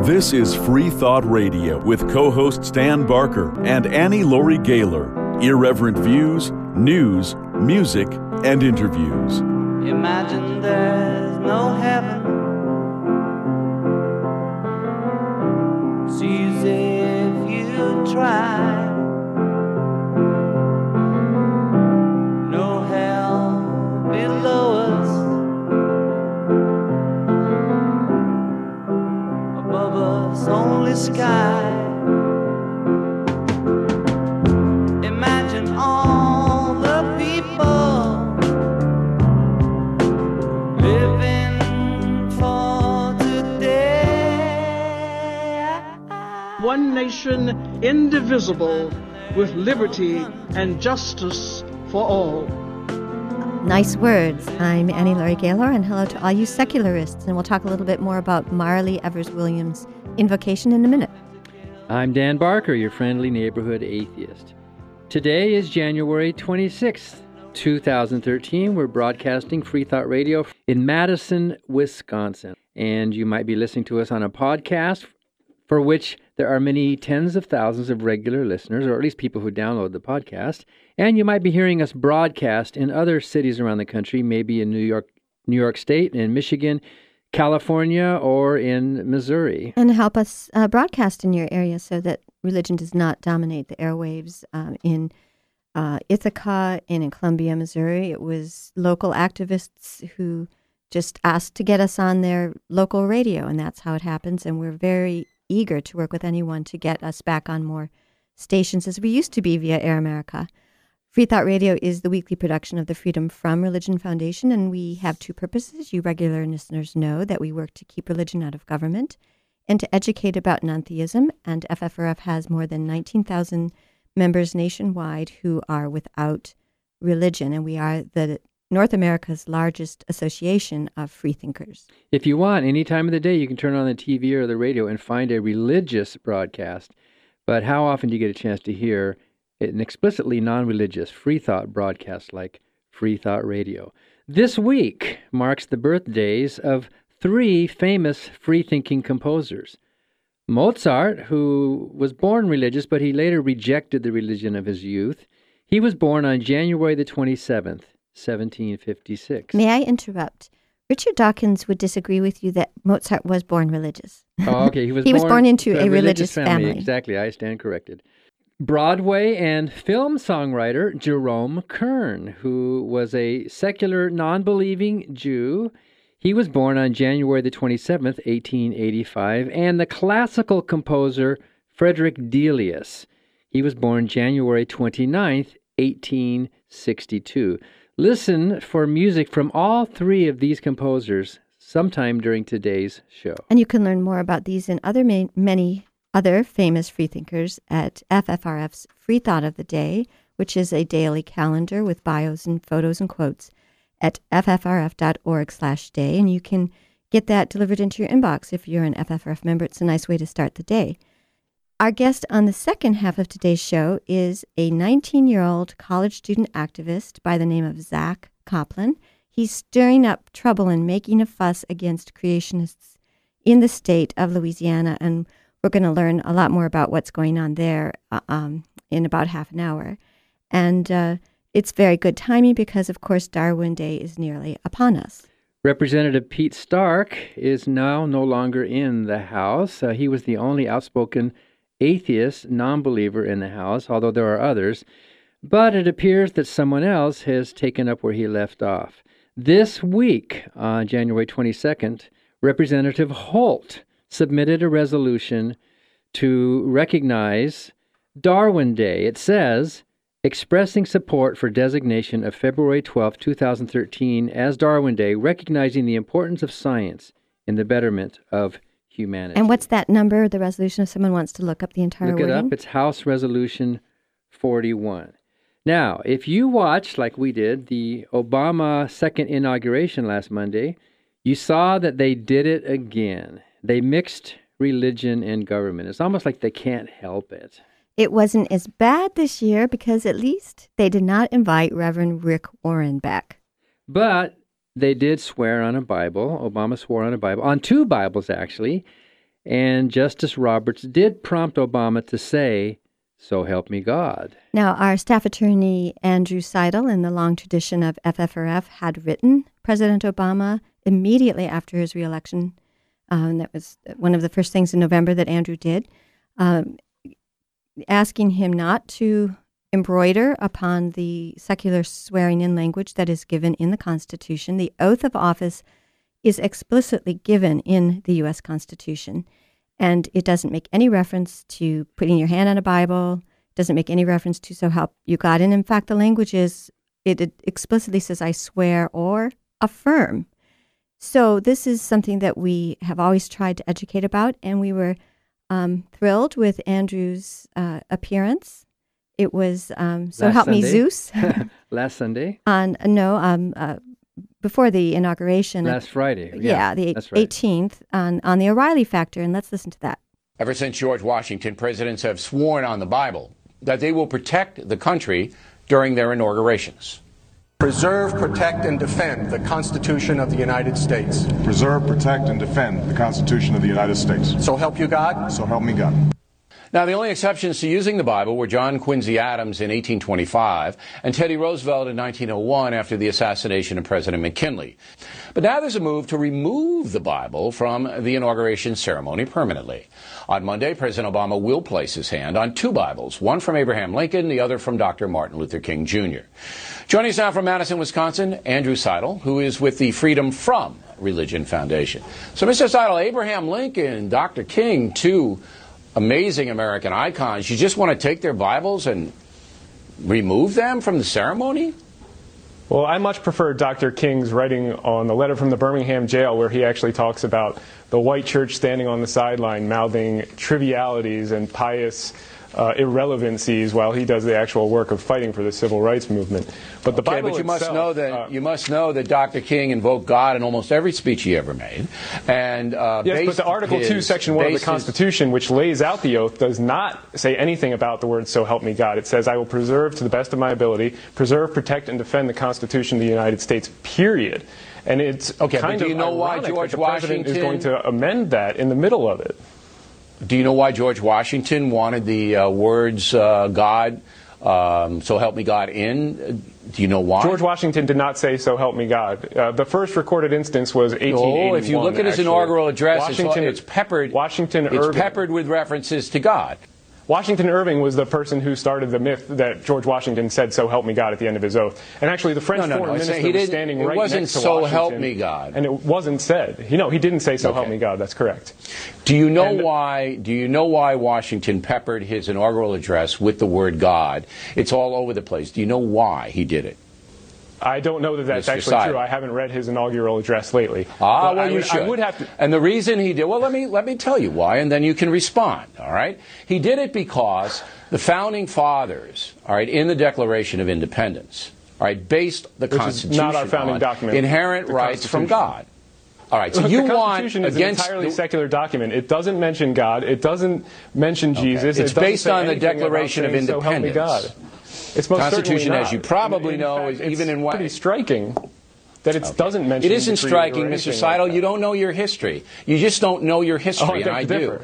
This is Free Thought Radio with co-hosts Dan Barker and Annie Laurie Gaylor. Irreverent views, news, music, and interviews. Imagine there's no heaven. It's easy if you try. No hell below us. Above us only sky. Imagine all the people living for today. One nation indivisible with liberty and justice for all. Nice words. I'm Annie Laurie Gaylor, and hello to all you secularists. And we'll talk a little bit more about Marley Evers Williams' invocation in a minute. I'm Dan Barker, your friendly neighborhood atheist. Today is January 26th, 2013. We're broadcasting Free Thought Radio in Madison, Wisconsin. And you might be listening to us on a podcast for which there are many tens of thousands of regular listeners, or at least people who download the podcast. And you might be hearing us broadcast in other cities around the country, maybe in New York State, in Michigan, California, or in Missouri. And help us broadcast in your area so that religion does not dominate the airwaves. In Ithaca and in Columbia, Missouri, it was local activists who just asked to get us on their local radio, and that's how it happens. And we're very eager to work with anyone to get us back on more stations as we used to be via Air America. Free Thought Radio is the weekly production of the Freedom From Religion Foundation, and we have two purposes. You regular listeners know that we work to keep religion out of government and to educate about non-theism, and FFRF has more than 19,000 members nationwide who are without religion, and we are the North America's largest association of freethinkers. If you want, any time of the day, you can turn on the TV or the radio and find a religious broadcast. But how often do you get a chance to hear an explicitly non-religious free thought broadcast like Free Thought Radio? This week marks the birthdays of three famous free-thinking composers. Mozart, who was born religious, but he later rejected the religion of his youth. He was born on January the 27th, 1756. May I interrupt? Richard Dawkins would disagree with you that Mozart was born religious. Oh, okay. He was born into a religious family. Exactly. I stand corrected. Broadway and film songwriter Jerome Kern, who was a secular, non-believing Jew. He was born on January the 27th, 1885. And the classical composer Frederick Delius. He was born January 29th, 1862. Listen for music from all three of these composers sometime during today's show. And you can learn more about these and many other famous freethinkers at FFRF's Free Thought of the Day, which is a daily calendar with bios and photos and quotes at ffrf.org/day. And you can get that delivered into your inbox if you're an FFRF member. It's a nice way to start the day. Our guest on the second half of today's show is a 19-year-old college student activist by the name of Zach Coplin. He's stirring up trouble and making a fuss against creationists in the state of Louisiana, and we're going to learn a lot more about what's going on there in about half an hour. And it's very good timing because, of course, Darwin Day is nearly upon us. Representative Pete Stark is now no longer in the House. He was the only outspoken atheist, non-believer in the House, although there are others. But it appears that someone else has taken up where he left off. This week, on January 22nd, Representative Holt submitted a resolution to recognize Darwin Day. It says, expressing support for designation of February 12, 2013 as Darwin Day, recognizing the importance of science in the betterment of humanity. And what's that number, the resolution, if someone wants to look up the entire wording? Look it up. It's House Resolution 41. Now, if you watched, like we did, the Obama second inauguration last Monday, you saw that they did it again. They mixed religion and government. It's almost like they can't help it. It wasn't as bad this year because at least they did not invite Reverend Rick Warren back. But they did swear on a Bible. Obama swore on a Bible, on two Bibles actually. And Justice Roberts did prompt Obama to say, "So help me God." Now, our staff attorney, Andrew Seidel, in the long tradition of FFRF, had written President Obama immediately after his reelection. That was one of the first things in November that Andrew did, asking him not to embroider upon the secular swearing-in language that is given in the Constitution. The oath of office is explicitly given in the U.S. Constitution, and it doesn't make any reference to putting your hand on a Bible, doesn't make any reference to "so help you God." And in fact, the language is, it explicitly says, "I swear" or "affirm." So this is something that we have always tried to educate about, and we were thrilled with Andrew's appearance. It was "So Help Me Zeus." Last Sunday? Before the inauguration. Last Friday. Yeah, the 18th on the O'Reilly Factor, and let's listen to that. Ever since George Washington, presidents have sworn on the Bible that they will protect the country during their inaugurations. Preserve, protect, and defend the Constitution of the United States. Preserve, protect, and defend the Constitution of the United States. So help you God. So help me God. Now, the only exceptions to using the Bible were John Quincy Adams in 1825 and Teddy Roosevelt in 1901 after the assassination of President McKinley. But now there's a move to remove the Bible from the inauguration ceremony permanently. On Monday, President Obama will place his hand on two Bibles, one from Abraham Lincoln, the other from Dr. Martin Luther King Jr. Joining us now from Madison, Wisconsin, Andrew Seidel, who is with the Freedom From Religion Foundation. So, Mr. Seidel, Abraham Lincoln, Dr. King, two amazing American icons. You just want to take their Bibles and remove them from the ceremony? Well, I much prefer Dr. King's writing on the letter from the Birmingham jail, where he actually talks about the white church standing on the sideline mouthing trivialities and pious irrelevancies while he does the actual work of fighting for the civil rights movement. But the Bible but you itself, must know that Dr. King invoked God in almost every speech he ever made. And yes, but the Article 2, Section 1 of the Constitution, which lays out the oath, does not say anything about the words "so help me God." It says, "I will preserve to the best of my ability, preserve, protect, and defend the Constitution of the United States," period. And it's kind of ironic that the president is going to amend that in the middle of it. Do you know why George Washington wanted the words God, "so help me God" in? Do you know why? George Washington did not say "so help me God." The first recorded instance was 1881. Oh, if you look at his inaugural address, it's peppered with references to God. Washington Irving was the person who started the myth that George Washington said "so help me God" at the end of his oath. And actually, the French foreign minister was standing right next to Washington. It wasn't "so help me God," and it wasn't said. He didn't say "so help me God." That's correct. Do you know why Washington peppered his inaugural address with the word God? It's all over the place. Do you know why he did it? I don't know that that's actually true. I haven't read his inaugural address lately. Well, you should. I would have to. And the reason he did, well, let me tell you why, and then you can respond. All right. He did it because the founding fathers, all right, in the Declaration of Independence, all right, based the Constitution not our founding document, inherent rights from God. All right, so the Constitution is an entirely secular document. It doesn't mention God. It doesn't mention Jesus. It's based on the Declaration of Independence. So help me God. It's most Constitution, not. as you probably know, is even in pretty striking that it doesn't mention. It isn't striking, Mr. Seidel. You don't know your history. You just don't know your history, and I do.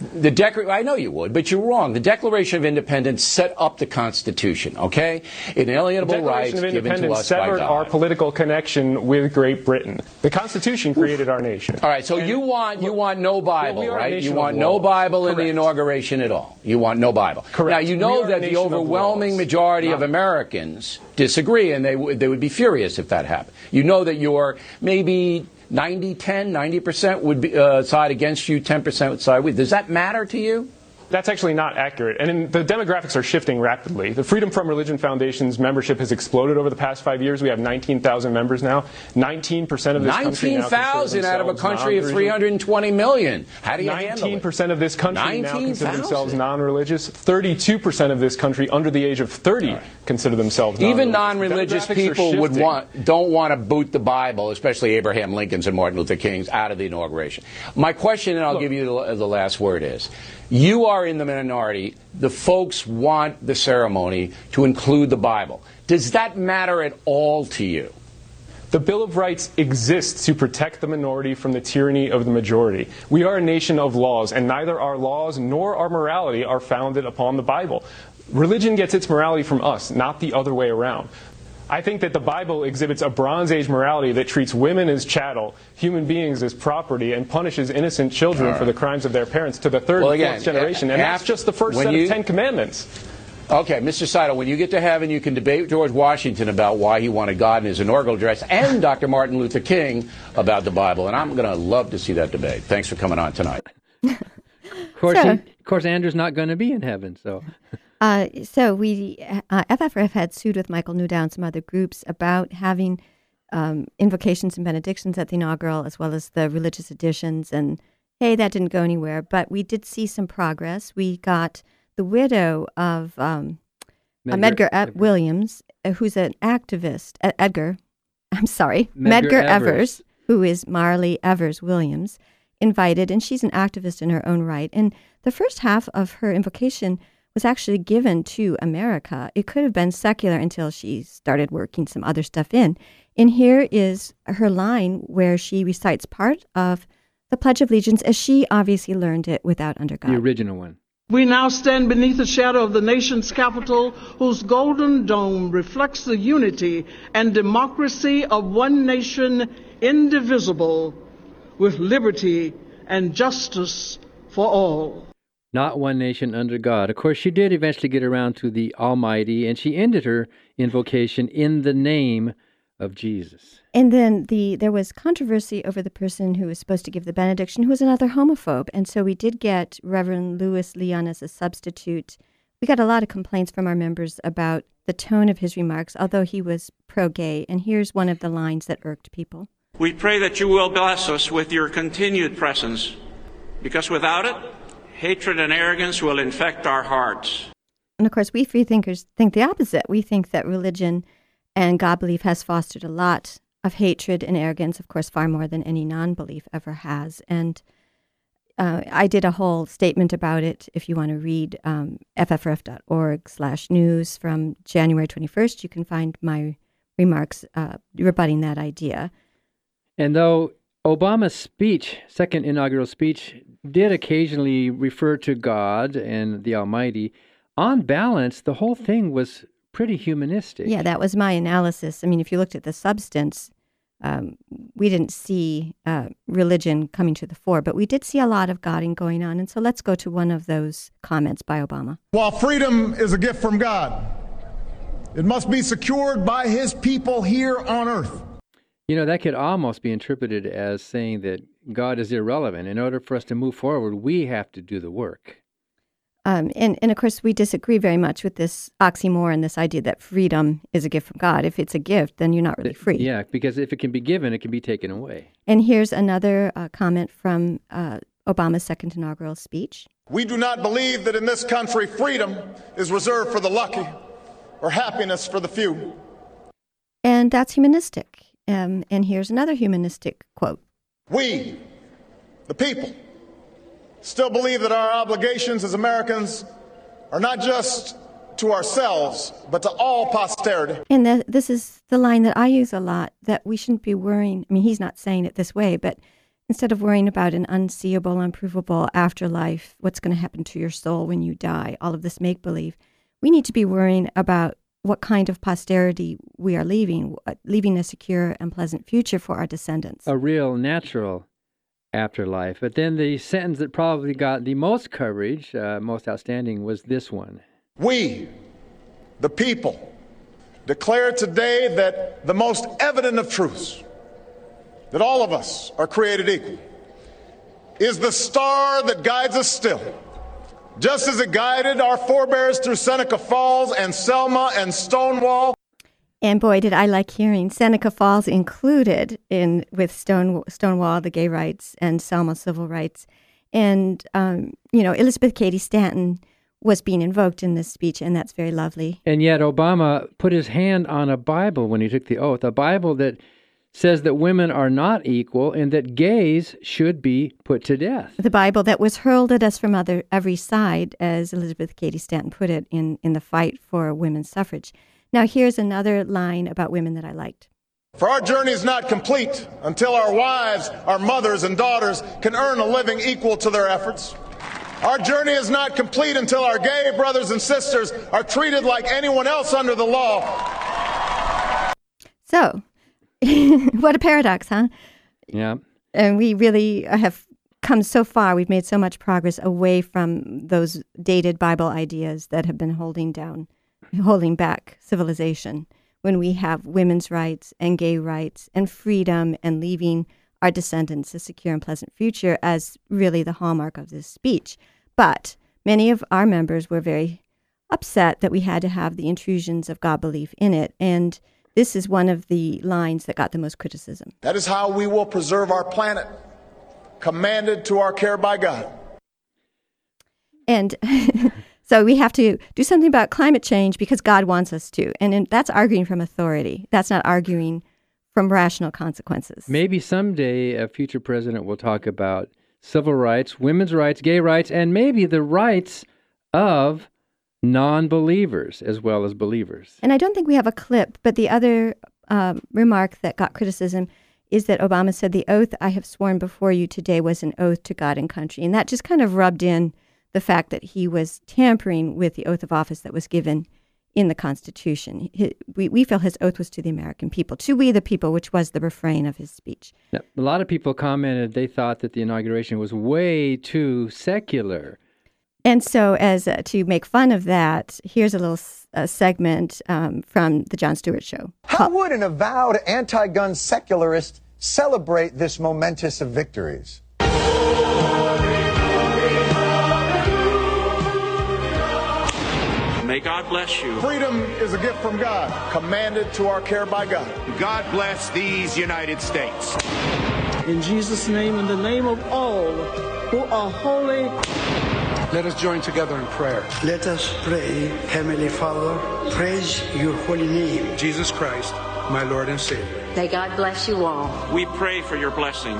I know you would, but you're wrong. The Declaration of Independence set up the Constitution. Okay, inalienable rights given to us by God. The Declaration of Independence severed our political connection with Great Britain. The Constitution created our nation. All right, so you want no Bible, right? You want no Bible in the inauguration at all. You want no Bible. Correct. Now you know that the overwhelming majority of Americans disagree, and they would be furious if that happened. You know that your maybe 90% would be, side against you, 10% would side with. Does that matter to you? That's actually not accurate. And the demographics are shifting rapidly. The Freedom From Religion Foundation's membership has exploded over the past 5 years. We have 19,000 members now. 19% of this country now 19,000 out of a country of 320 million. How do you handle it? 19% of this country now consider themselves non-religious. 32% of this country under the age of 30 consider themselves non-religious. Even non-religious people don't want to boot the Bible, especially Abraham Lincoln's and Martin Luther King's, out of the inauguration. My question, and I'll give you the last word, is you are in the minority. The folks want the ceremony to include the Bible. Does that matter at all to you? The Bill of Rights exists to protect the minority from the tyranny of the majority. We are a nation of laws, and neither our laws nor our morality are founded upon the Bible. Religion gets its morality from us, not the other way around. I think that the Bible exhibits a Bronze Age morality that treats women as chattel, human beings as property, and punishes innocent children for the crimes of their parents to the third and fourth generation. And that's just the first set of 10 commandments. Okay, Mr. Seidel, when you get to heaven, you can debate George Washington about why he wanted God in his inaugural address and Dr. Martin Luther King about the Bible. And I'm going to love to see that debate. Thanks for coming on tonight. Of course, Andrew's not going to be in heaven, so... FFRF had sued with Michael Newdow and some other groups about having invocations and benedictions at the inaugural, as well as the religious editions. And, hey, that didn't go anywhere. But we did see some progress. We got the widow of Medgar Williams, who's an activist, Medgar Evers, who is Marley Evers Williams, invited, and she's an activist in her own right. And the first half of her invocation was actually given to America. It could have been secular until she started working some other stuff in. And here is her line where she recites part of the Pledge of Allegiance as she obviously learned it without under God. The original one. We now stand beneath the shadow of the nation's capital, whose golden dome reflects the unity and democracy of one nation, indivisible, with liberty and justice for all. Not one nation under God. Of course, she did eventually get around to the Almighty, and she ended her invocation in the name of Jesus. And then there was controversy over the person who was supposed to give the benediction, who was another homophobe. And so we did get Reverend Louis Leon as a substitute. We got a lot of complaints from our members about the tone of his remarks, although he was pro-gay. And here's one of the lines that irked people. We pray that you will bless us with your continued presence, because without it, hatred and arrogance will infect our hearts. And of course, we free thinkers think the opposite. We think that religion and God belief has fostered a lot of hatred and arrogance, of course, far more than any non-belief ever has. And I did a whole statement about it. If you want to read ffrf.org/news from January 21st, you can find my remarks rebutting that idea. And though Obama's speech, second inaugural speech, did occasionally refer to God and the Almighty, on balance, the whole thing was pretty humanistic. Yeah, that was my analysis. I mean, if you looked at the substance, we didn't see religion coming to the fore, but we did see a lot of Godding going on. And so let's go to one of those comments by Obama. While freedom is a gift from God, it must be secured by his people here on earth. You know, that could almost be interpreted as saying that God is irrelevant. In order for us to move forward, we have to do the work. And of course, we disagree very much with this oxymoron, this idea that freedom is a gift from God. If it's a gift, then you're not really free. Yeah, because if it can be given, it can be taken away. And here's another comment from Obama's second inaugural speech. We do not believe that in this country freedom is reserved for the lucky or happiness for the few. And that's humanistic. And here's another humanistic quote. We, the people, still believe that our obligations as Americans are not just to ourselves, but to all posterity. And this is the line that I use a lot, that we shouldn't be worrying. I mean, he's not saying it this way, but instead of worrying about an unseeable, unprovable afterlife, what's going to happen to your soul when you die, all of this make-believe, we need to be worrying about what kind of posterity we are leaving a secure and pleasant future for our descendants. A real natural afterlife. But then the sentence that probably got the most coverage, most outstanding, was this one. We, the people, declare today that the most evident of truths, that all of us are created equal, is the star that guides us still, just as it guided our forebears through Seneca Falls and Selma and Stonewall. And boy, did I like hearing Seneca Falls included with Stonewall, the gay rights, and Selma civil rights. And, Elizabeth Cady Stanton was being invoked in this speech, and that's very lovely. And yet Obama put his hand on a Bible when he took the oath, a Bible that says that women are not equal and that gays should be put to death. The Bible that was hurled at us from every side, as Elizabeth Cady Stanton put it, in the fight for women's suffrage. Now, here's another line about women that I liked. For our journey is not complete until our wives, our mothers, and daughters can earn a living equal to their efforts. Our journey is not complete until our gay brothers and sisters are treated like anyone else under the law. So, what a paradox, huh? Yeah. And we really have come so far. We've made so much progress away from those dated Bible ideas that have been holding back civilization, when we have women's rights and gay rights and freedom and leaving our descendants a secure and pleasant future as really the hallmark of this speech. But many of our members were very upset that we had to have the intrusions of God belief in it. And this is one of the lines that got the most criticism. That is how we will preserve our planet, commanded to our care by God. And so we have to do something about climate change because God wants us to. And that's arguing from authority. That's not arguing from rational consequences. Maybe someday a future president will talk about civil rights, women's rights, gay rights, and maybe the rights of non-believers as well as believers. And I don't think we have a clip, but the other remark that got criticism is that Obama said, "The oath I have sworn before you today was an oath to God and country." And that just kind of rubbed in the fact that he was tampering with the oath of office that was given in the Constitution. We feel his oath was to the American people, to we the people, which was the refrain of his speech. Now, a lot of people commented they thought that the inauguration was way too secular. And so as to make fun of that, here's a little segment from the Jon Stewart Show. How would an avowed anti-gun secularist celebrate this momentous of victories? May God bless you. Freedom is a gift from God, commanded to our care by God. God bless these United States. In Jesus' name, in the name of all who are holy. Let us join together in prayer. Let us pray. Heavenly Father, praise your holy name. Jesus Christ, my Lord and Savior. May God bless you all. We pray for your blessing.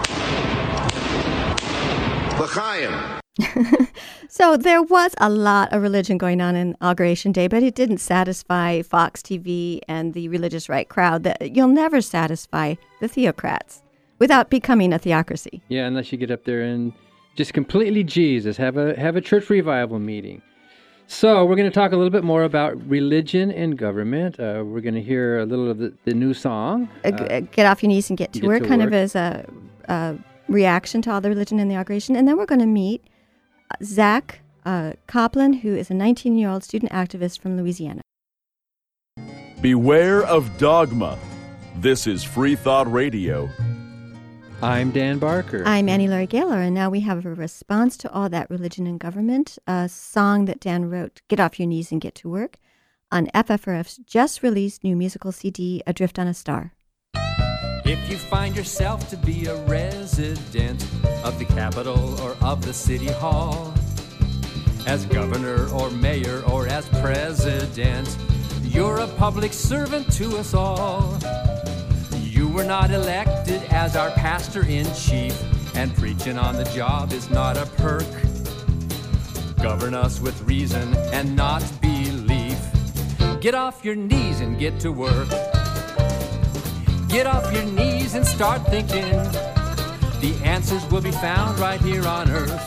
L'chaim. So there was a lot of religion going on in Inauguration Day, but it didn't satisfy Fox TV and the religious right crowd. That you'll never satisfy the theocrats without becoming a theocracy. Yeah, unless you get up there and just completely Jesus, have a church revival meeting. So we're going to talk a little bit more about religion and government. We're going to hear a little of the new song. Get off your knees and get to work, kind of as a reaction to all the religion in the inauguration. And then we're going to meet Zach Copland, who is a 19-year-old student activist from Louisiana. Beware of dogma. This is Free Thought Radio. I'm Dan Barker. I'm Annie Laurie Gaylor, and now we have a response to all that religion and government, a song that Dan wrote, Get Off Your Knees and Get to Work, on FFRF's just released new musical CD, Adrift on a Star. If you find yourself to be a resident of the Capitol or of the City Hall, as governor or mayor or as president, you're a public servant to us all. You were not elected as our pastor-in-chief, and preaching on the job is not a perk. Govern us with reason and not belief. Get off your knees and get to work. Get off your knees and start thinking. The answers will be found right here on earth.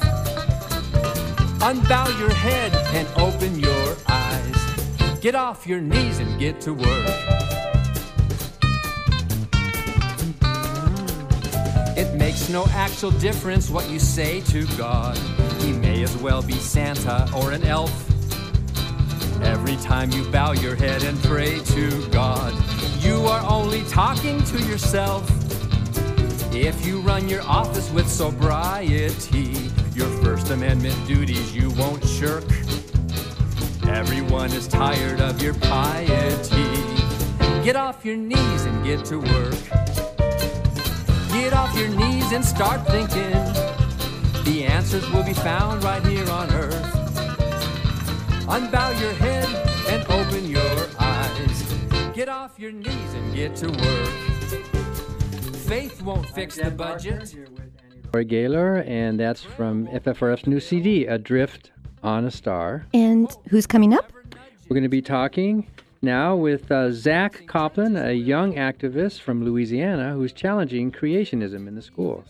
Unbow your head and open your eyes. Get off your knees and get to work. It makes no actual difference what you say to God. He may as well be Santa or an elf. Every time you bow your head and pray to God, you are only talking to yourself. If you run your office with sobriety, your First Amendment duties you won't shirk. Everyone is tired of your piety. Get off your knees and get to work. Get off your knees and start thinking. The answers will be found right here on earth. Unbow your head and open your eyes. Get off your knees and get to work. Faith won't fix the budget. Laurie Gaylor, and that's from FFRF's new CD, Adrift on a Star. And who's coming up? We're going to be talking now with Zach Coplin, a young activist from Louisiana who's challenging creationism in the schools.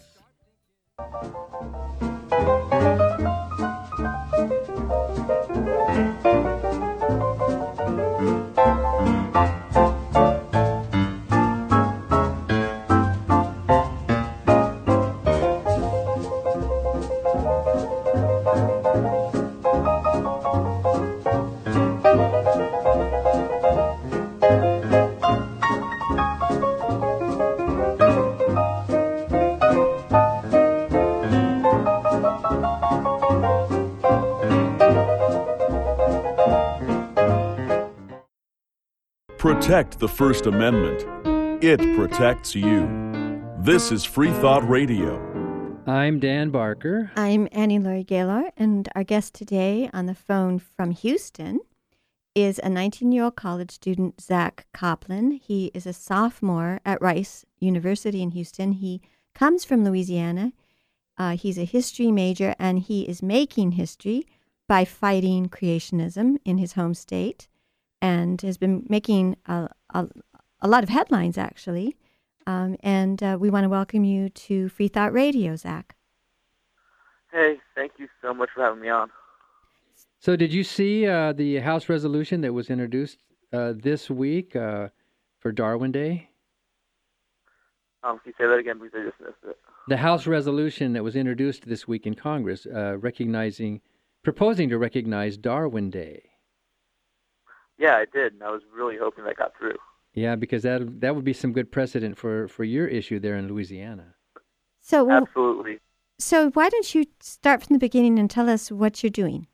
Protect the First Amendment. It protects you. This is Free Thought Radio. I'm Dan Barker. I'm Annie Laurie Gaylor, and our guest today on the phone from Houston is a 19-year-old college student, Zach Coplin. He is a sophomore at Rice University in Houston. He comes from Louisiana. He's a history major, and he is making history by fighting creationism in his home state, and has been making a lot of headlines, actually. And we want to welcome you to Free Thought Radio, Zach. Hey, thank you so much for having me on. So did you see the House resolution that was introduced this week for Darwin Day? Can you say that again, please? I just missed it. The House resolution that was introduced this week in Congress proposing to recognize Darwin Day. Yeah, I did, and I was really hoping that got through. Yeah, because that would be some good precedent for your issue there in Louisiana. So absolutely. So why don't you start from the beginning and tell us what you're doing?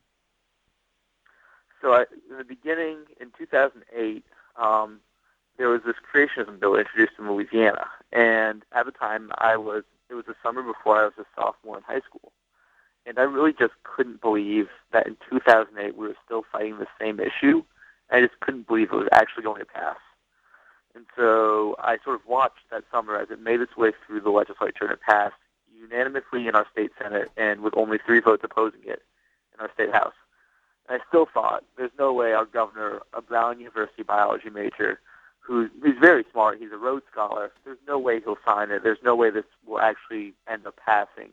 So in the beginning, in 2008, there was this creationism bill introduced in Louisiana, and at the time it was the summer before I was a sophomore in high school, and I really just couldn't believe that in 2008 we were still fighting the same issue. I just couldn't believe it was actually going to pass. And so I sort of watched that summer as it made its way through the legislature, and it passed unanimously in our state Senate and with only 3 votes opposing it in our state House. And I still thought, there's no way our governor, a Brown University biology major, who's very smart, he's a Rhodes Scholar, there's no way he'll sign it. There's no way this will actually end up passing.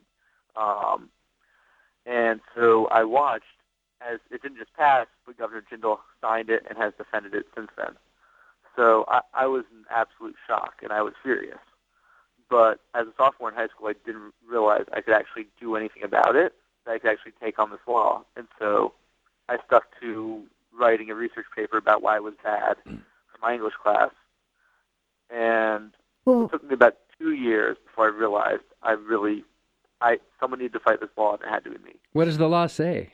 And so I watched as it didn't just pass, but Governor Jindal signed it and has defended it since then. So I was in absolute shock, and I was furious. But as a sophomore in high school, I didn't realize I could actually do anything about it, that I could actually take on this law. And so I stuck to writing a research paper about why it was bad for my English class. And it took me about 2 years before I realized someone needed to fight this law, and it had to be me. What does the law say?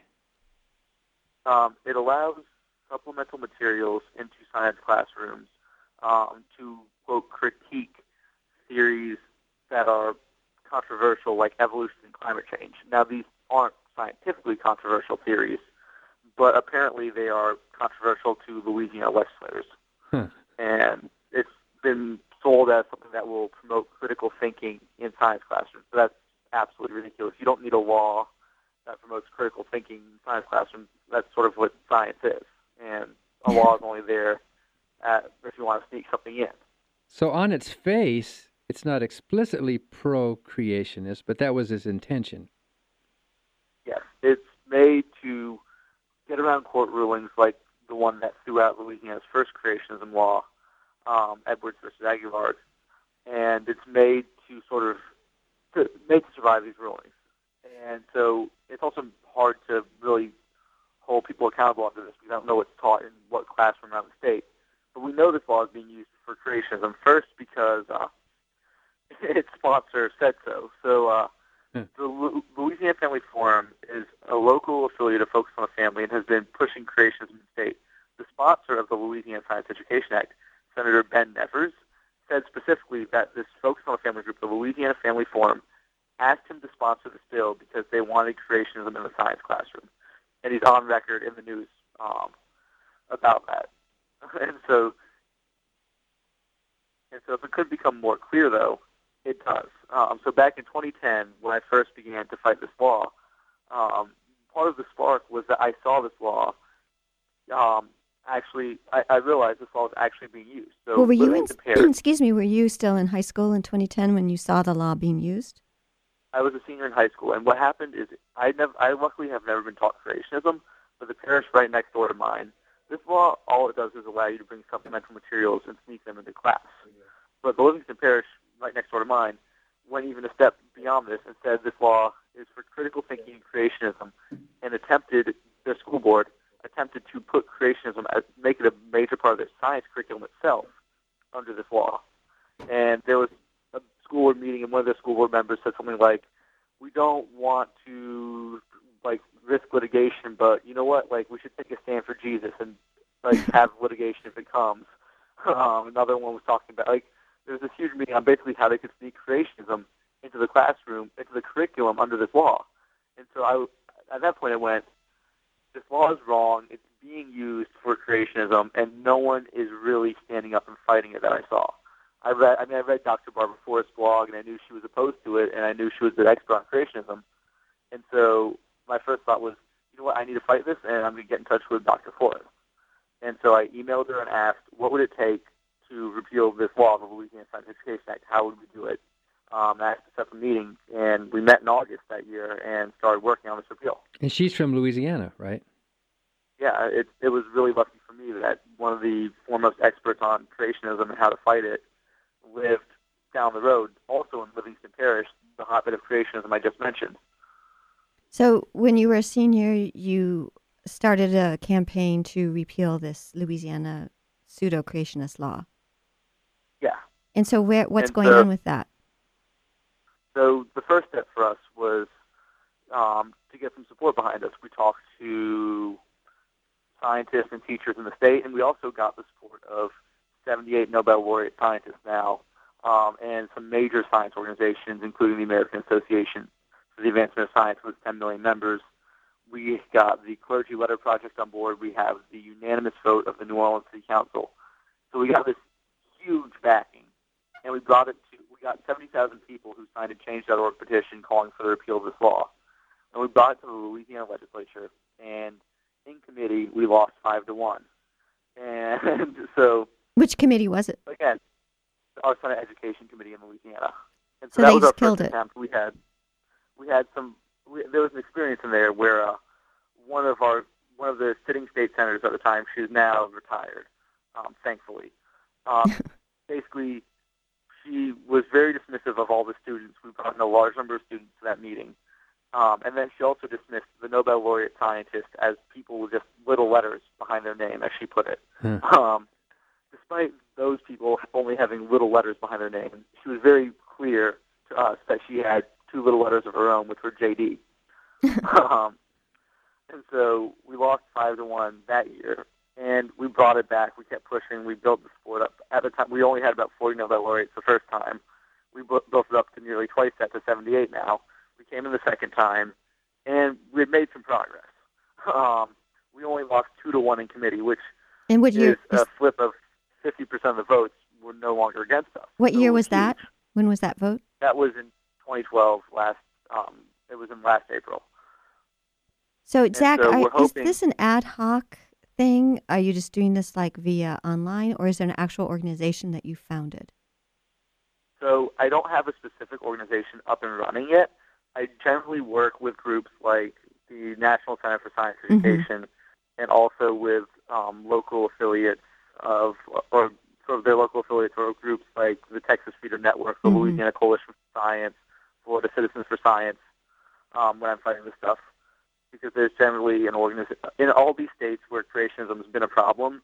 It allows supplemental materials into science classrooms to, quote, critique theories that are controversial, like evolution and climate change. Now, these aren't scientifically controversial theories, but apparently they are controversial to Louisiana legislators. And it's been sold as something that will promote critical thinking in science classrooms. So that's absolutely ridiculous. You don't need a law that promotes critical thinking in science classrooms. That's sort of what science is. And a law is only there if you want to sneak something in. So on its face, it's not explicitly pro-creationist, but that was his intention. Yes, it's made to get around court rulings like the one that threw out Louisiana's first creationism law, Edwards versus Aguilar, and it's made to survive these rulings. And so it's also hard to really hold people accountable under this. We don't know what's taught in what classroom around the state. But we know this law is being used for creationism, first because its sponsor said so. So the Louisiana Family Forum is a local affiliate of Focus on the Family and has been pushing creationism in the state. The sponsor of the Louisiana Science Education Act, Senator Ben Nevers, said specifically that this Focus on the Family group, the Louisiana Family Forum, asked him to sponsor this bill because they wanted creationism in the science classroom. And he's on record in the news about that. And so if it could become more clear, though, it does. So back in 2010, when I first began to fight this law, part of the spark was that I saw this law actually, I realized this law was actually being used. So well, were you in, compared, excuse me, were you still in high school in 2010 when you saw the law being used? I was a senior in high school, and what happened is I luckily have never been taught creationism, but the parish right next door to mine, this law, all it does is allow you to bring supplemental materials and sneak them into class. But the Livingston Parish right next door to mine went even a step beyond this and said this law is for critical thinking and creationism, and their school board attempted to put creationism, make it a major part of their science curriculum itself under this law. And there was a school board meeting, and one of their school board members said something like, we don't want to risk litigation, but you know what, we should take a stand for Jesus and have litigation if it comes. Another one was talking about there was this huge meeting on basically how they could sneak creationism into the classroom, into the curriculum under this law. And so at that point I went, this law is wrong, it's being used for creationism, and no one is really standing up and fighting it that I saw. I read Dr. Barbara Forrest's blog, and I knew she was opposed to it, and I knew she was an expert on creationism. And so my first thought was, you know what, I need to fight this, and I'm going to get in touch with Dr. Forrest. And so I emailed her and asked, what would it take to repeal this law, the Louisiana Science Education Act? How would we do it? I asked to set up a meeting, and we met in August that year and started working on this repeal. And she's from Louisiana, right? Yeah, it was really lucky for me that one of the foremost experts on creationism and how to fight it lived down the road, also in Livingston Parish, the hotbed of creationism I just mentioned. So when you were a senior, you started a campaign to repeal this Louisiana pseudo-creationist law. Yeah. And so what's going on with that? So the first step for us was to get some support behind us. We talked to scientists and teachers in the state, and we also got the support of 78 Nobel laureate scientists now, and some major science organizations, including the American Association for the Advancement of Science with 10 million members. We got the Clergy Letter Project on board. We have the unanimous vote of the New Orleans City Council. So we got this huge backing, and we got 70,000 people who signed a Change.org petition calling for the repeal of this law. And we brought it to the Louisiana legislature, and in committee, we lost 5-1. And so... Which committee was it? Again, our Senate Education Committee in Louisiana. And so that they was our killed first attempt. There was an experience in there where one of the sitting state senators at the time, she's now retired, thankfully. Basically, she was very dismissive of all the students. We brought in a large number of students to that meeting. And then she also dismissed the Nobel laureate scientists as people with just little letters behind their name, as she put it. Despite those people only having little letters behind their name, she was very clear to us that she had 2 little letters of her own, which were JD. And so we lost 5-1 that year, and we brought it back. We kept pushing. We built the sport up. At the time, we only had about 40 Nobel laureates the first time. We built it up to nearly twice that, to 78 now. We came in the second time, and we had made some progress. We only lost 2-1 in committee, which is a flip of 50% of the votes were no longer against us. What year was that? When was that vote? That was in 2012. It was in last April. So, Zach, is this an ad hoc thing? Are you just doing this via online, or is there an actual organization that you founded? So I don't have a specific organization up and running yet. I generally work with groups like the National Center for Science Education, and also with local affiliates or sort of their local affiliates or groups like the Texas Freedom Network, the Louisiana Coalition for Science, Florida Citizens for Science, when I'm fighting this stuff. Because there's generally an organization in all these states where creationism has been a problem.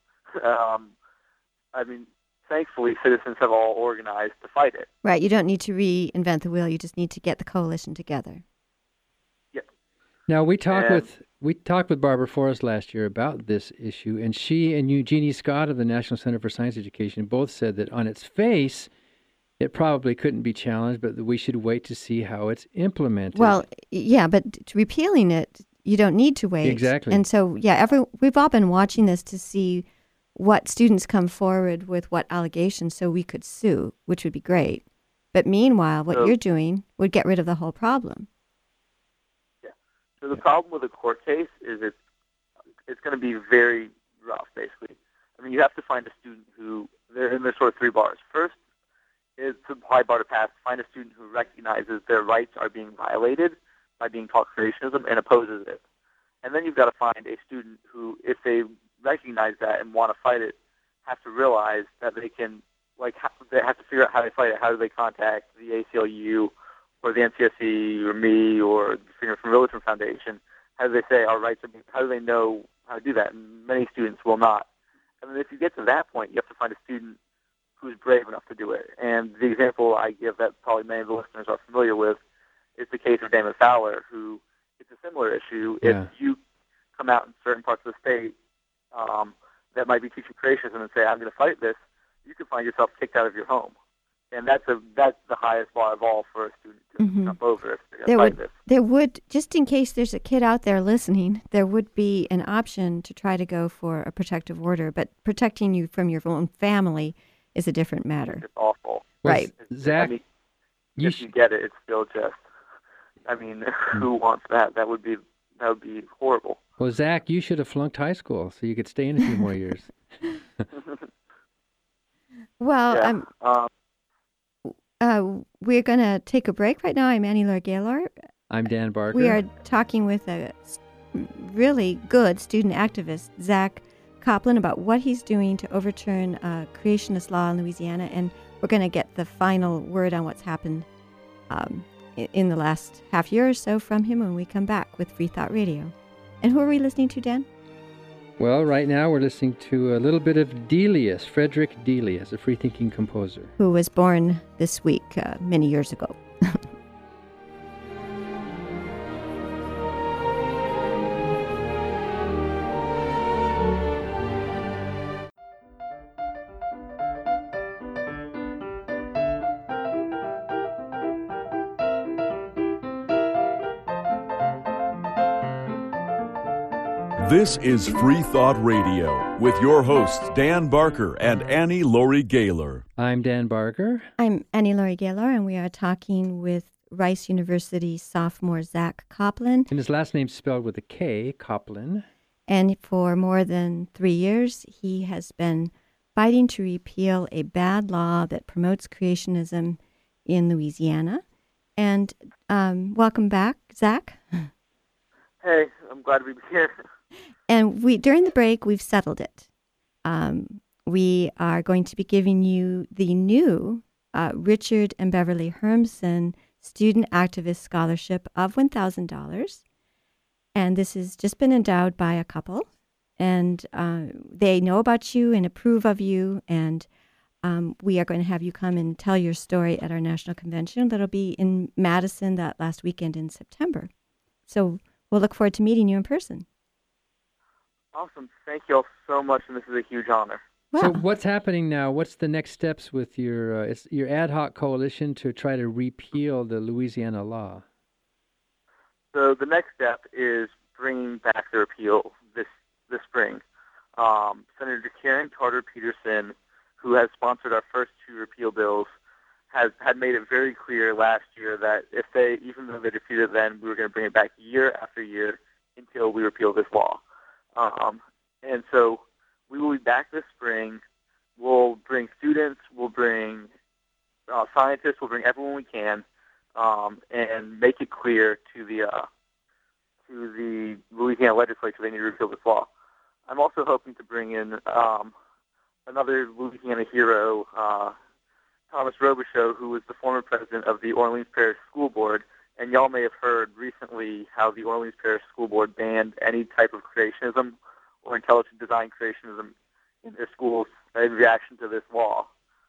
Thankfully, citizens have all organized to fight it. Right. You don't need to reinvent the wheel. You just need to get the coalition together. Yeah. Now we talked with Barbara Forrest last year about this issue, and she and Eugenie Scott of the National Center for Science Education both said that on its face, it probably couldn't be challenged, but that we should wait to see how it's implemented. Well, yeah, but repealing it, you don't need to wait. Exactly. And so, we've all been watching this to see what students come forward with, what allegations, so we could sue, which would be great. But meanwhile, what you're doing would get rid of the whole problem. Yeah. So the problem with a court case is it's going to be very rough, basically. I mean, you have to find a student who, there's sort of three bars. First is the high bar to pass. Find a student who recognizes their rights are being violated by being taught creationism and opposes it. And then you've got to find a student who, if they recognize that and want to fight it, have to realize that they can, they have to figure out how they fight it. How do they contact the ACLU or the NCSC or me or the Freedom from Religion Foundation? How do they say our rights are being, how do they know how to do that? And many students will not. And then if you get to that point, you have to find a student who's brave enough to do it. And the example I give that probably many of the listeners are familiar with is the case of Damon Fowler, who it's a similar issue. Yeah. If you come out in certain parts of the state that might be teaching creationism and say, I'm going to fight this, you could find yourself kicked out of your home. And that's the highest bar of all for a student to jump over if they're going to fight this. There would, just in case there's a kid out there listening, there would be an option to try to go for a protective order, but protecting you from your own family is a different matter. It's awful. Right. Zach, I mean, if you get it, it's still just, I mean, who wants that? That would be horrible. Well, Zach, you should have flunked high school so you could stay in a few more years. Well, we're going to take a break right now. I'm Annie Laurie Gaylor. I'm Dan Barker. We are talking with a really good student activist, Zach Coplin, about what he's doing to overturn creationist law in Louisiana, and we're going to get the final word on what's happened in the last half year or so from him when we come back with Free Thought Radio. And who are we listening to, Dan? Well, right now we're listening to a little bit of Delius, Frederick Delius, a free-thinking composer. Who was born this week many years ago. This is Free Thought Radio with your hosts Dan Barker and Annie Laurie Gaylor. I'm Dan Barker. I'm Annie Laurie Gaylor, and we are talking with Rice University sophomore Zach Coplin. And his last name's spelled with a K, Coplin. And for more than 3 years, he has been fighting to repeal a bad law that promotes creationism in Louisiana. And welcome back, Zach. Hey, I'm glad to be here. And during the break, we've settled it. We are going to be giving you the new Richard and Beverly Hermsen Student Activist Scholarship of $1,000. And this has just been endowed by a couple. And they know about you and approve of you. And we are going to have you come and tell your story at our national convention. That'll be in Madison that last weekend in September. So we'll look forward to meeting you in person. Awesome. Thank you all so much, and this is a huge honor. Wow. So what's happening now? What's the next steps with your ad hoc coalition to try to repeal the Louisiana law? So the next step is bringing back the repeal this spring. Senator Karen Carter Peterson, who has sponsored our first two repeal bills, had made it very clear last year that even though they defeated it then, we were going to bring it back year after year until we repeal this law. And so we will be back this spring. We'll bring students, we'll bring scientists, we'll bring everyone we can, and make it clear to the Louisiana legislature they need to repeal this law. I'm also hoping to bring in another Louisiana hero, Thomas Robichaux, who was the former president of the Orleans Parish School Board. And y'all may have heard recently how the Orleans Parish School Board banned any type of creationism or intelligent design creationism in their schools in reaction to this law.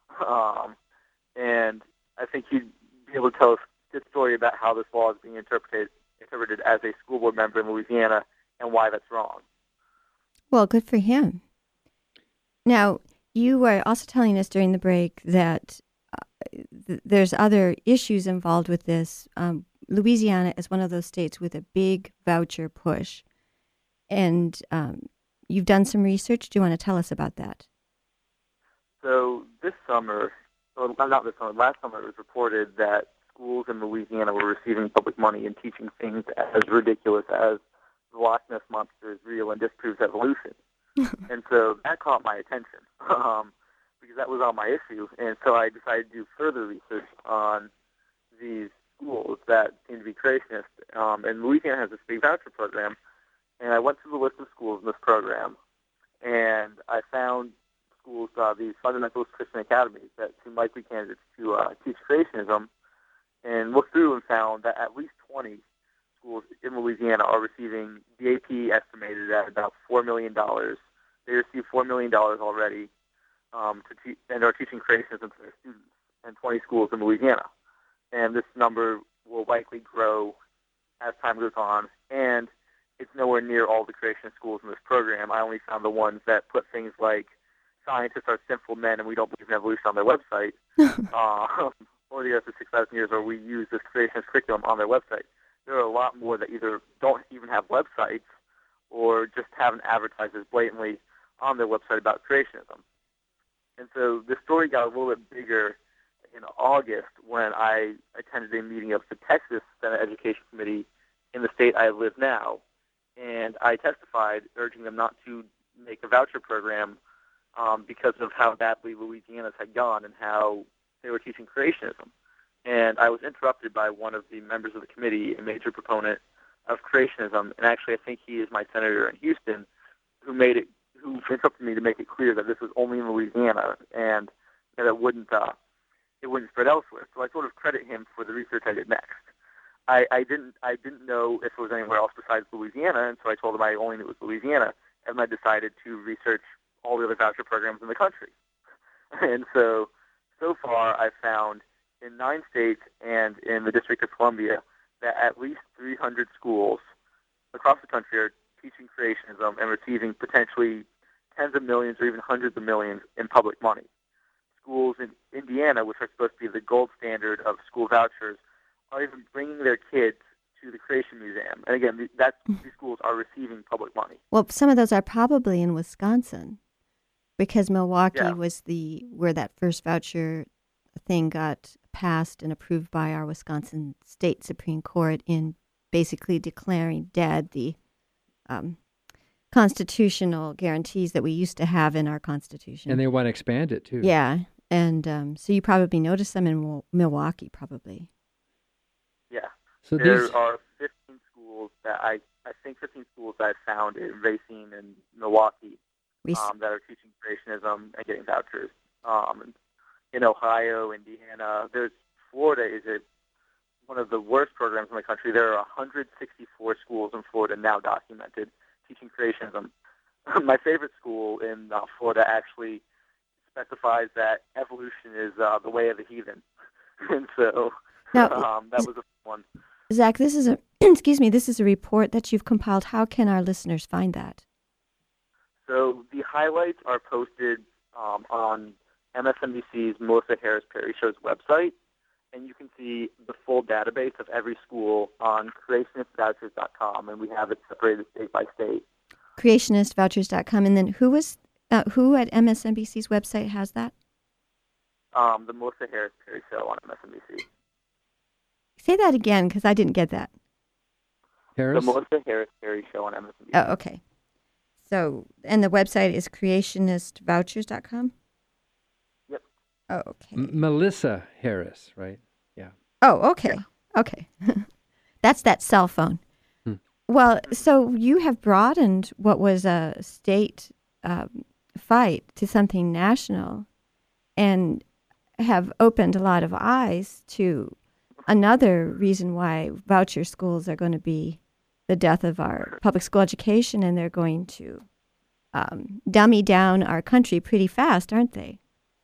And I think he'd be able to tell us a good story about how this law is being interpreted as a school board member in Louisiana and why that's wrong. Well, good for him. Now, you were also telling us during the break that there's other issues involved with this. Louisiana is one of those states with a big voucher push. And you've done some research. Do you want to tell us about that? So last summer, it was reported that schools in Louisiana were receiving public money and teaching things as ridiculous as the Loch Ness Monster is real and disproves evolution. And so that caught my attention because that was on my issue. And so I decided to do further research on these schools that seem to be creationist. And Louisiana has this big voucher program. And I went through the list of schools in this program, and I found schools, these fundamentalist Christian academies that seem likely candidates to teach creationism, and looked through and found that at least 20 schools in Louisiana are receiving the AP estimated at about $4 million. They receive $4 million already and are teaching creationism to their students, and 20 schools in Louisiana. And this number will likely grow as time goes on, and it's nowhere near all the creationist schools in this program. I only found the ones that put things like scientists are sinful men and we don't believe in evolution on their website, or the other 6,000 years, or we use this creationist curriculum on their website. There are a lot more that either don't even have websites or just haven't advertised as blatantly on their website about creationism. And so the story got a little bit bigger in August when I attended a meeting of the Texas Senate Education Committee in the state I live now. And I testified urging them not to make a voucher program because of how badly Louisiana's had gone and how they were teaching creationism. And I was interrupted by one of the members of the committee, a major proponent of creationism, and actually I think he is my senator in Houston, who interrupted me to make it clear that this was only in Louisiana and that it wouldn't spread elsewhere. So I sort of credit him for the research I did next. I didn't know if it was anywhere else besides Louisiana, and so I told him I only knew it was Louisiana, and I decided to research all the other voucher programs in the country. And so far I've found in 9 states and in the District of Columbia that at least 300 schools across the country are teaching creationism and receiving potentially tens of millions or even hundreds of millions in public money. Schools in Indiana, which are supposed to be the gold standard of school vouchers, are even bringing their kids to the Creation Museum. And again, these schools are receiving public money. Well, some of those are probably in Wisconsin, because Milwaukee was where that first voucher thing got passed and approved by our Wisconsin State Supreme Court in basically declaring dead the constitutional guarantees that we used to have in our Constitution. And they want to expand it, too. Yeah. And so you probably noticed them in Milwaukee, probably. Yeah. So there are 15 schools that I think 15 schools that I found in Racine and Milwaukee that are teaching creationism and getting vouchers. In Ohio, Indiana, Florida is one of the worst programs in the country. There are 164 schools in Florida now documented teaching creationism. My favorite school in Florida actually specifies that evolution is the way of the heathen, and so that was a one. Zach, this is a report that you've compiled. How can our listeners find that? So the highlights are posted on MSNBC's Melissa Harris Perry Show's website, and you can see the full database of every school on creationistvouchers.com, and we have it separated state by state. Creationistvouchers.com, and then who at MSNBC's website has that? The Melissa Harris Perry Show on MSNBC. Say that again, because I didn't get that. Harris? The Melissa Harris Perry Show on MSNBC. Oh, okay. So, and the website is creationistvouchers.com? Yep. Oh, okay. Melissa Harris, right? Yeah. Oh, okay. Yeah. Okay. That's that cell phone. Well, so you have broadened what was a state fight to something national and have opened a lot of eyes to another reason why voucher schools are going to be the death of our public school education, and they're going to dummy down our country pretty fast, aren't they?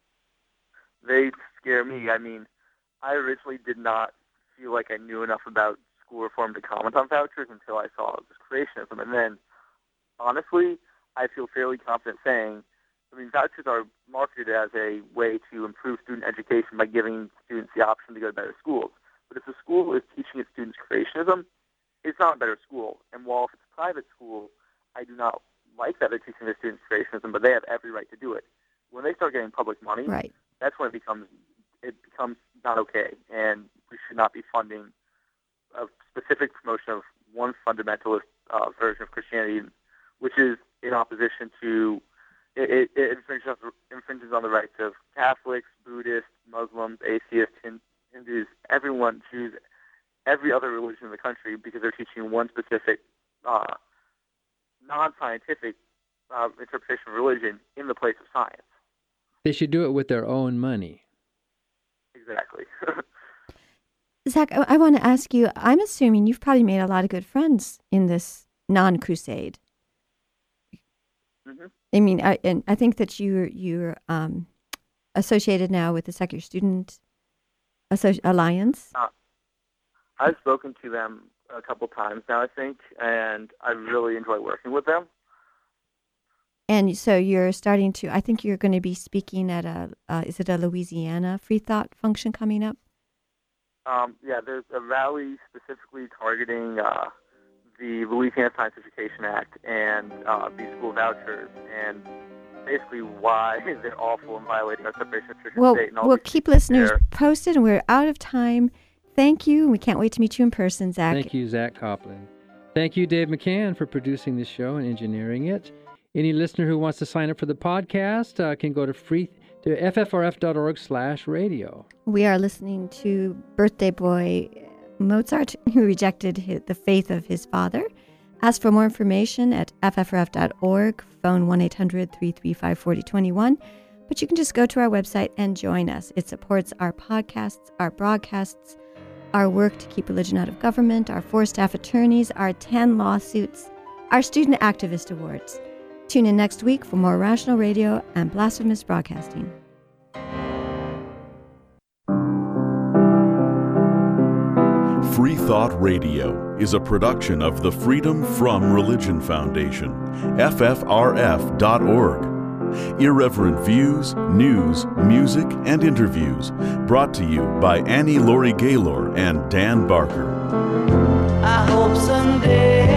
They scare me. I mean, I originally did not feel like I knew enough about school reform to comment on vouchers until I saw it was creationism. And then, honestly, I feel fairly confident saying, vouchers are marketed as a way to improve student education by giving students the option to go to better schools. But if the school is teaching its students creationism, it's not a better school. And while if it's a private school, I do not like that they're teaching their students creationism, but they have every right to do it. When they start getting public money, right, that's when it becomes not okay, and we should not be funding a specific promotion of one fundamentalist version of Christianity, which is in opposition to it infringes on the rights of Catholics, Buddhists, Muslims, atheists, Hindus, everyone, Jews, every other religion in the country, because they're teaching one specific non-scientific interpretation of religion in the place of science. They should do it with their own money. Exactly. Zach, I want to ask you, I'm assuming you've probably made a lot of good friends in this non-crusade. Mm-hmm. I mean, I think that you're associated now with the Secular Student Alliance. I've spoken to them a couple times now, I think, and I really enjoy working with them. And so you're starting to, I think you're going to be speaking at is it a Louisiana Free Thought function coming up? Yeah, there's a rally specifically targeting the Louisiana Science Education Act and B-school vouchers, and basically why they're awful and violating our separation of church and state. And all we'll keep listeners posted, and we're out of time. Thank you. We can't wait to meet you in person, Zach. Thank you, Zach Copeland. Thank you, Dave McCann, for producing this show and engineering it. Any listener who wants to sign up for the podcast can go to ffrf.org/radio. We are listening to birthday boy Mozart, who rejected the faith of his father. Ask for more information at ffrf.org, phone 1-800-335-4021. But you can just go to our website and join us. It supports our podcasts, our broadcasts, our work to keep religion out of government, our 4 staff attorneys, our 10 lawsuits, our student activist awards. Tune in next week for more Rational Radio and Blasphemous Broadcasting. Free Thought Radio is a production of the Freedom From Religion Foundation, ffrf.org. Irreverent views, news, music, and interviews brought to you by Annie Laurie Gaylor and Dan Barker. I hope someday